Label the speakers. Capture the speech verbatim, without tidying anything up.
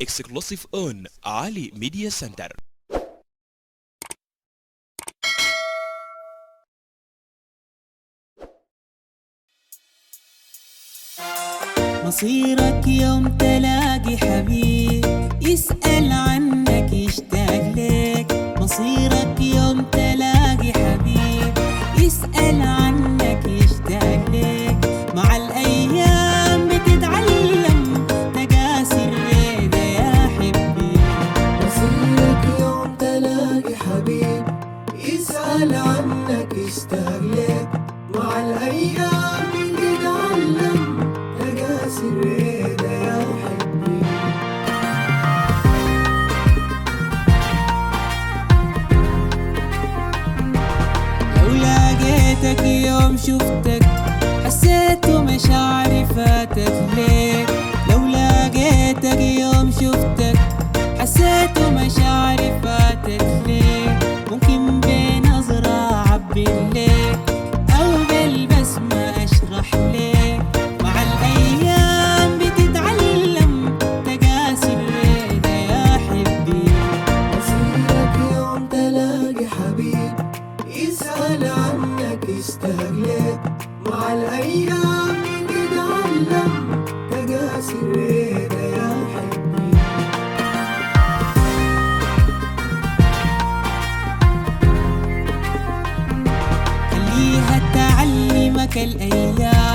Speaker 1: exclusive on Ali Media Center.
Speaker 2: مصيرك يوم تلاقي حبيب يسأل عنك يشتاق لك. مصيرك يوم تلاقي حبيب يسأل عنك يشتاق لك. مع الأيام بتتعلم تقاسي الرضا يا حبي.
Speaker 3: مصيرك يوم تلاقي حبيب يسأل عنك يشتاق لك. مع الأيام بتتعلم تقاسي الرضا يا حبي.
Speaker 2: لو لقيتك يوم شفتك حسيت مشاعري فاتت ليك. لو لقيتك يوم شفتك حسيت مشاعري فاتت ليك. ممكن بنظرة أعبر ليك أو بالبسمة أشرح ليك. مع الأيام بتتعلم تقاسي الرضا يا حبي.
Speaker 3: مصيرك يوم تلاقي حبيب يسأل عنك يشتاق لك. مع الأيام بتتعلم تقاسي الرضا يا حبي.
Speaker 2: خليها تعلمك الأيام